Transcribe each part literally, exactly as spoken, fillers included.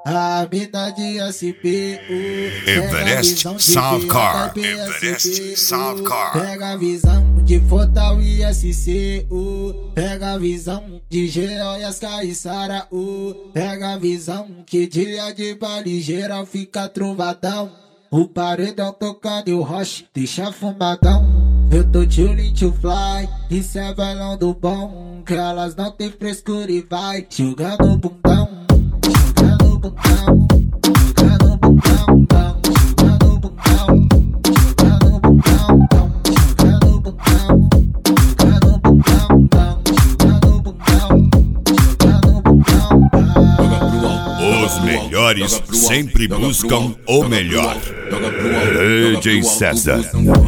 A mina de S P U Everest Soundcar, Everest Soundcar. Pega a visão de Fortal e S C U. Pega a visão de Geral e as Caiçara U. Pega a visão que dia de baile geral fica trovadão. O paredão tocando e o roche deixa fumadão. Eu tô chillin' to fly, isso é bailão do bom. Que elas não tem frescura e vai jogando o bundão. Jogando o bundão, jogando o bundão, jogando o bundão, jogando o bundão, jogando o bundão, jogando o bundão, jogando o bundão, jogando o bundão. Os melhores sempre buscam o melhor. D J César.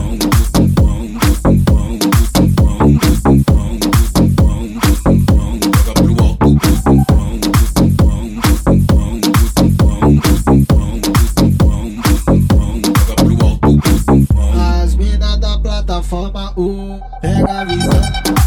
As minas da plataforma um, pega a visão.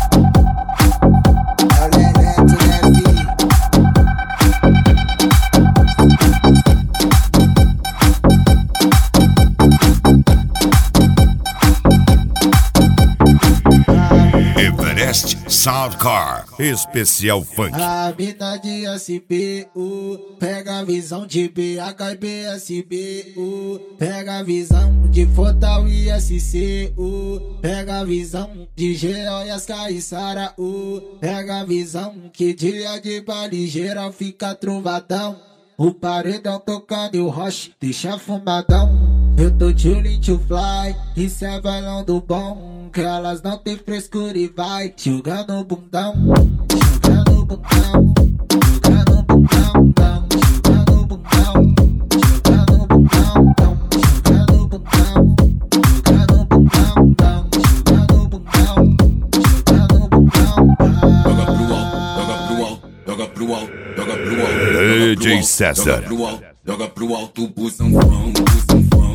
Everest Soundcar, especial funk. A mina de S P U, pega a visão de B H e B S B U. Pega a visão de Fortal e S C U. Pega a visão de Geral e as Caiçara U. Pega a visão que dia de baile geral fica trovadão. O paredão tocando e o roche deixa fumadão. Eu tô chillin' to fly, isso é bailão do bom. Que elas não tem frescura e vai jogando o bundão. Jogando o bundão, jogando o bundão, jogando o bundão, jogando o bundão, jogando o bundão, jogando o bundão, jogando o bundão, jogando o bundão. Joga pro alto, joga pro alto, joga pro alto, joga pro alto. D J César. Joga pro alto, joga pro alto, busão, busão, busão.